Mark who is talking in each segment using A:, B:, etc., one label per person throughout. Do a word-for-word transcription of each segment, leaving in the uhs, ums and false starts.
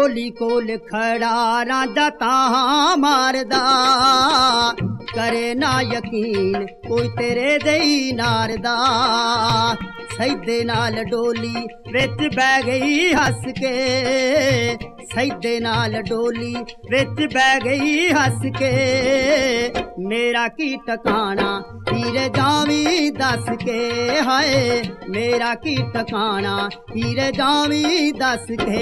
A: डोली कोल खड़ा रांझा तां मारदा करे ना यकीन कोई तेरे देई नारदा सैदे नाल डोली विच बह गई हस के सैदे नाल डोली विच बह गई हस के मेरा की टकाना हीरे जावी दस के हाय मेरा की टकाना हीरे जावी दस के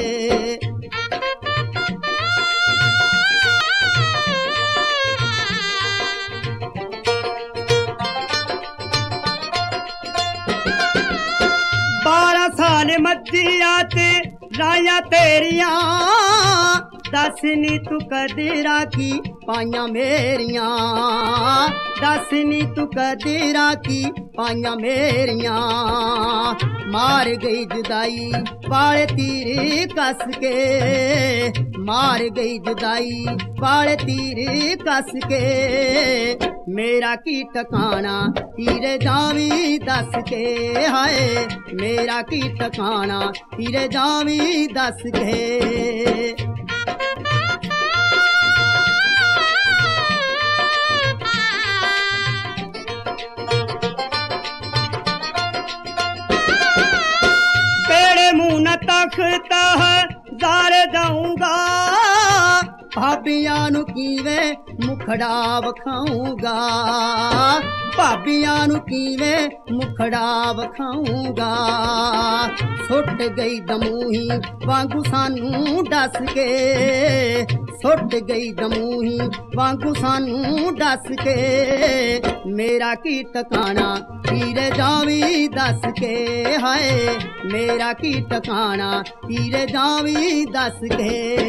A: बारह साल मज्जिया ते राया तेरिया दस नी तू कदीरा की पाइया मेरिया दस नी तू कदीरा की पाइया मेरिया मार गई जुदाई वाले तीर कस के मार गई जुदाई वाले तीर कस के मेरा की टकाना हीरे जावी दस के हाय मेरा की टकाना हीरे जावी दस के तेरे मुंह न तखता है जारे जाऊंगा भाबियां नू कीवें मुखड़ा वखाऊंगा भाबियां नू कीवें मुखड़ा वखाऊंगा सुट गई दमूही वांगू सानू डस के सुट गई दमूही वांगू सानू डस के मेरा की टकाना हीरे जावी दस के हाय मेरा की टकाना हीरे जावी दस के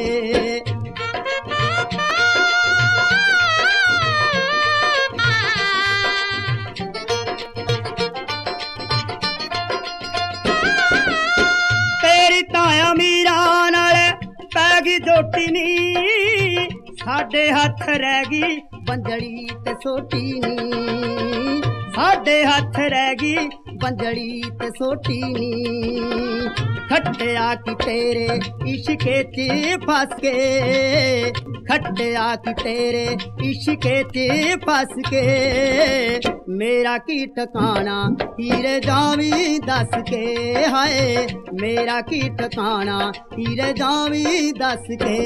A: तेरी ताया मीरा नाल पै गई जोटी नी साडे हथ रह गई बंजड़ी ते सोटी नी साडे हथ रह गई बंजड़ी ते सोटी नी खट्टिया की तेरे इश्के च फस के खट्टिया की तेरे इश्के च फस के मेरा की टकाना हीरे जावी दस के हाय मेरा की टकाना हीरे जावी दस के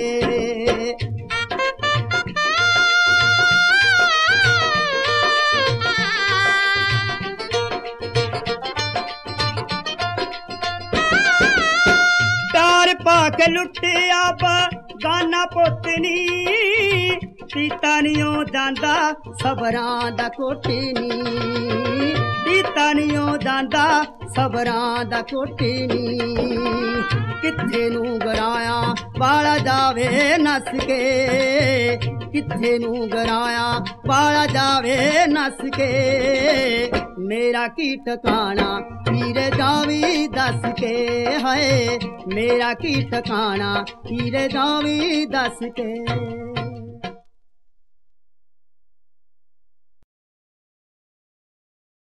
A: पाके लुटिया गाना पोतनी सीता नियो जांदा सबरां दा कोटनी सीता नियो जांदा सबरां दा कोटनी किथे नू गराया वाला जावे नस के किथे नू गराया वाला जावे नस के मेरा की टकाना हीरे जावी दस के हाय मेरा की टकाना हीरे जावी दस के।